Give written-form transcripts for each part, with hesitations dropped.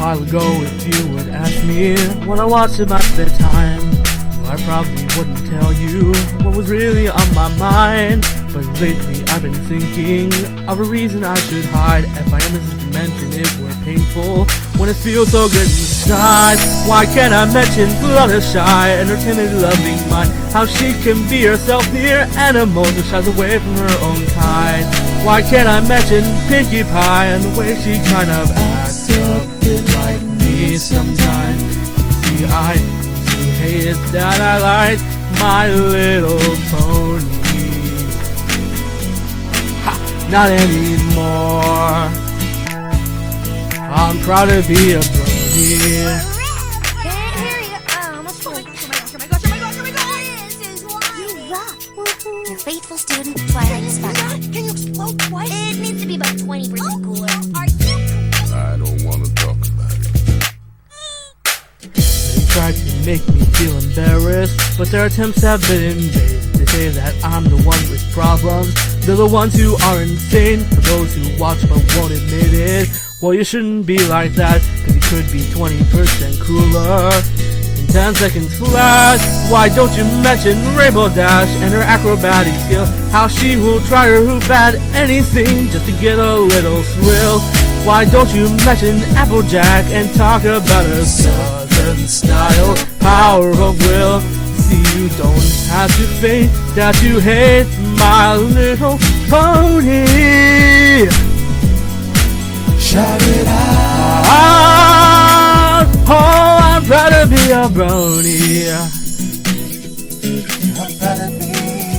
while ago, if you would ask me what I watched in my spare time, well, I probably wouldn't tell you what was really on my mind. But lately I've been thinking of a reason I should hide. If I am as mention it were painful when it feels so good inside. Why can't I mention Fluttershy and her timid loving mind? How she can be herself near animals and shies away from her own kind. Why can't I mention Pinkie Pie and the way she kind of acts a bit like me sometimes? See, I do hate it that I like My Little Pony. Not anymore. I'm proud to be a brony. Can't hear you. Oh my gosh. You rock. Your faithful student, Twilight Sparkle. Can you explode twice? It needs to be about 20% cooler. Are you? I don't want to talk about it. They try to make me feel embarrassed, but their attempts have been in vain. They say that I'm the one with problems. They're the ones who are insane. For those who watch but won't admit it, well, you shouldn't be like that, cause you could be 20% cooler in 10 seconds flat. Why don't you mention Rainbow Dash and her acrobatic skill? How she will try her hoop at anything just to get a little thrill. Why don't you mention Applejack and talk about her southern style, power of will? See, you don't have to fake that you hate My Little Pony. Shout it out. Oh, I'm proud to be a brony. I'm proud to be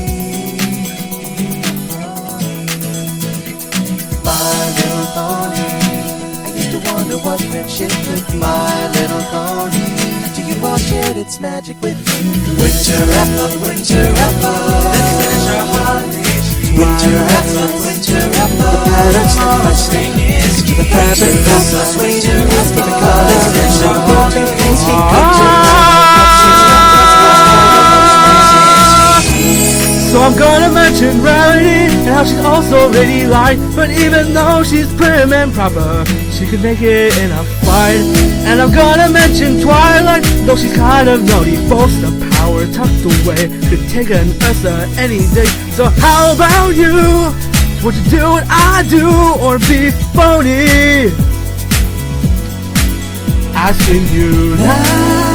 My Little Pony. I used to wonder what friendship could be. My Little Pony, do you all share its magic with me? Winter apple, let's finish our holiday tree. Winter apple, the patterns of my stain is key. The patterns of my winter apple, let's finish our holiday tree. So I'm gonna mention Rarity and how she's also ladylike, but even though she's prim and proper, she could make it in a fight. And I'm gonna mention Twilight, though she's kind of naughty, boasts of power tucked away, could take an Ursa any day. So how about you? Would you do what I do or be phony? Asking you now.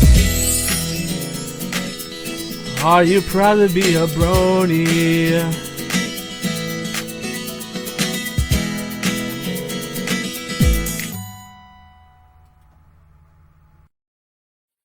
Are you proud to be a brony?